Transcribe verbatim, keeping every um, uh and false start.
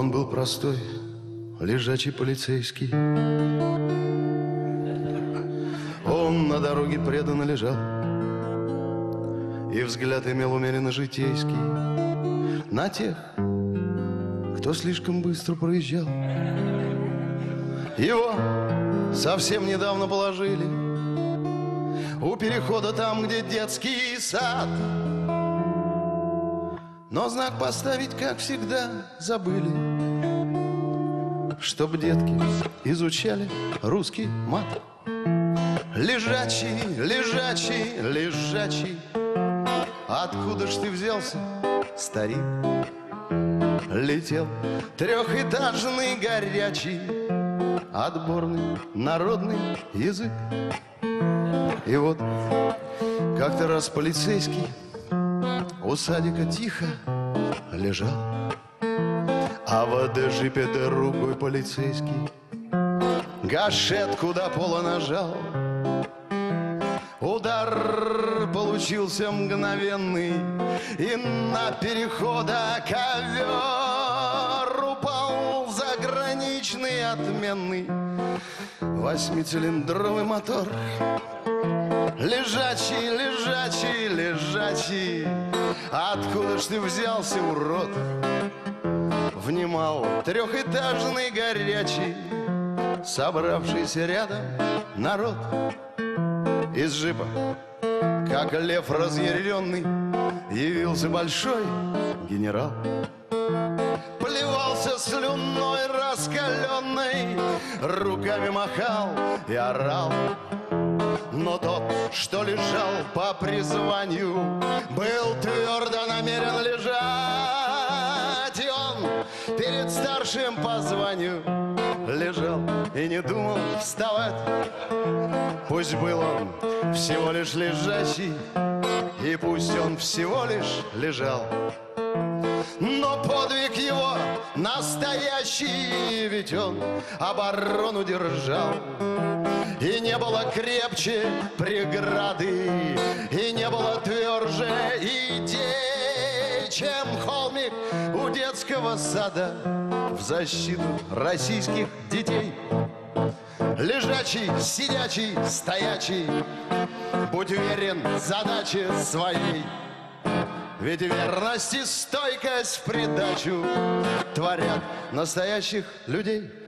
Он был простой, лежачий полицейский. Он на дороге преданно лежал, и взгляд имел умеренно житейский на тех, кто слишком быстро проезжал. Его совсем недавно положили у перехода там, где детский сад. Но знак поставить, как всегда, забыли, чтоб детки изучали русский мат. Лежачий, лежачий, лежачий, откуда ж ты взялся, старик? Летел трехэтажный горячий отборный народный язык. И вот как-то раз полицейский у садика тихо лежал, а в джипе другой полицейский гашетку до пола нажал. Удар получился мгновенный, и на перехода ковер упал заграничный отменный восьмицилиндровый мотор. Лежачий, лежачий, лежачий, откуда ж ты взялся, урод? Внимал трехэтажный горячий, собравшийся рядом народ. Из джипа, как лев разъяренный, явился большой генерал. Плевался слюной раскаленной, руками махал и орал. Но тот, что лежал по призванию, был твердо намерен лежать. И он перед старшим по званию лежал и не думал вставать. Пусть был он всего лишь лежачий, и пусть он всего лишь лежал, но подвиг его настоящий, ведь он оборону держал. И не было крепче преграды, и не было тверже идей, чем холмик у детского сада в защиту российских детей. Лежачий, сидячий, стоячий, будь уверен в задаче своей, ведь верность и стойкость в придачу творят настоящих людей.